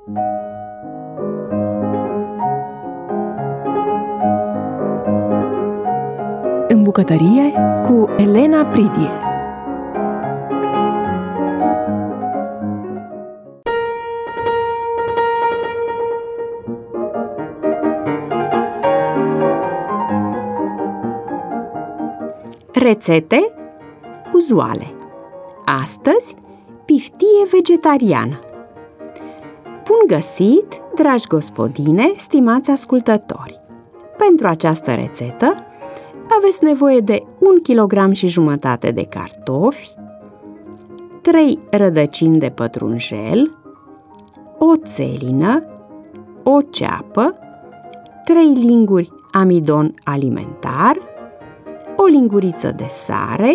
În bucătărie cu Elena Pridie. Rețete uzuale. Astăzi, piftie vegetariană. Bun găsit, dragi gospodine, stimați ascultători! Pentru această rețetă aveți nevoie de 1,5 kg de cartofi, 3 rădăcini de pătrunjel, o țelină, o ceapă, 3 linguri amidon alimentar, o linguriță de sare,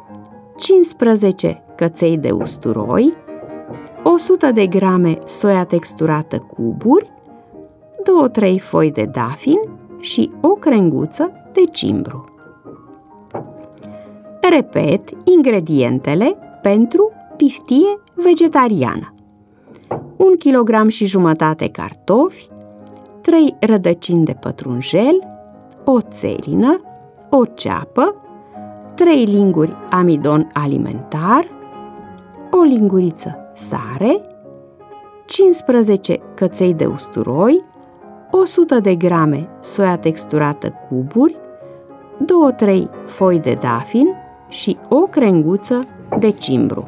15 căței de usturoi, 100 de grame soia texturată cuburi, 2-3 foi de dafin și o crenguță de cimbru. Repet ingredientele pentru piftie vegetariană: 1,5 kg cartofi, 3 rădăcini de pătrunjel, o țelină, o ceapă, 3 linguri amidon alimentar, o linguriță sare, 15 căței de usturoi, 100 de grame soia texturată cuburi, 2-3 foi de dafin și o crenguță de cimbru.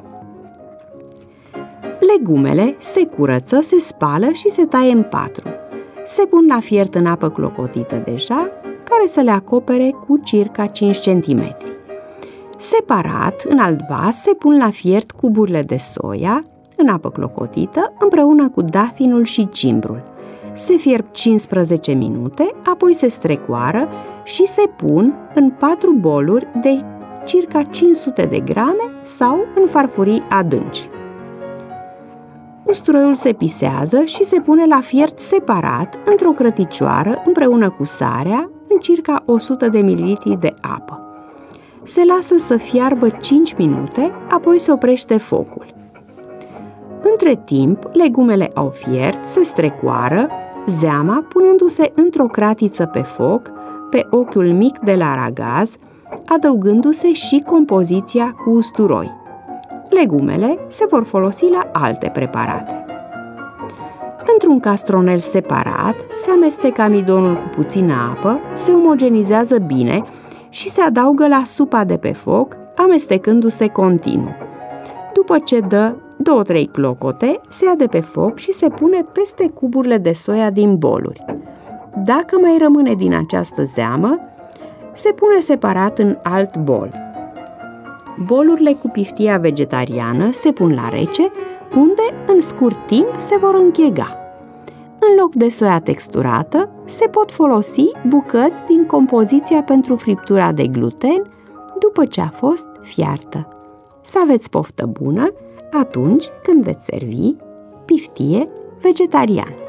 Legumele se curăță, se spală și se taie în patru. Se pun la fiert în apă clocotită deja, care să le acopere cu circa 5 cm. Separat, în alt vas, se pun la fiert cuburile de soia, în apă clocotită, împreună cu dafinul și cimbrul. Se fierb 15 minute, apoi se strecoară și se pun în 4 boluri de circa 500 de grame sau în farfurii adânci. Usturoiul se pisează și se pune la fiert separat într-o crăticioară împreună cu sarea în circa 100 de ml de apă. Se lasă să fiarbă 5 minute, apoi se oprește focul. Între timp, legumele au fiert, se strecoară, zeama punându-se într-o cratiță pe foc, pe ochiul mic de la aragaz, adăugându-se și compoziția cu usturoi. Legumele se vor folosi la alte preparate. Într-un castronel separat, se amestecă amidonul cu puțină apă, se omogenizează bine și se adaugă la supa de pe foc, amestecându-se continuu. După ce dă 2-3 clocote, se ia de pe foc și se pune peste cuburile de soia din boluri. Dacă mai rămâne din această zeamă, se pune separat în alt bol. Bolurile cu piftia vegetariană se pun la rece, unde în scurt timp se vor închega. În loc de soia texturată, se pot folosi bucăți din compoziția pentru friptura de gluten după ce a fost fiartă. Să aveți poftă bună atunci când veți servi piftie vegetariană!